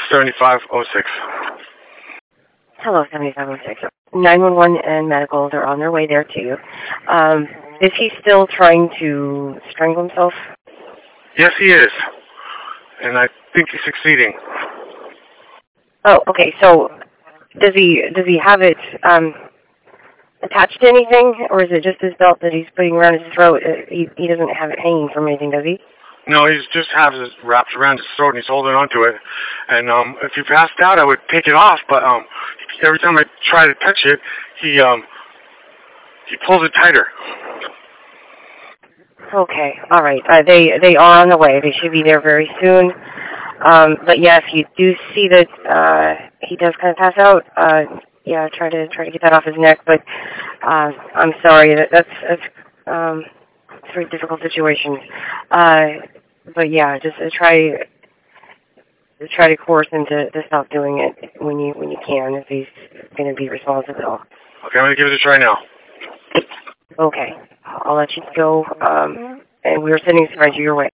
7506. Hello, 7506. 911 and medical, they're on their way there to you. Is he still trying to strangle himself? Yes, he is. And I think he's succeeding. Oh, okay. So does he have it attached to anything, or is it just his belt that he's putting around his throat? He doesn't have it hanging from anything, does he? No, he just has it wrapped around his throat and he's holding onto it. And if he passed out, I would take it off. But every time I try to touch it, he pulls it tighter. Okay, all right. They are on the way. They should be there very soon. But yeah, if you do see that he does kind of pass out, yeah, try to get that off his neck. But I'm sorry, that's a very difficult situation. But yeah, just try to coerce him to stop doing it when you can, if he's going to be responsive at all. Okay, I'm going to give it a try now. Okay, I'll let you go, and we're sending Spencer your way.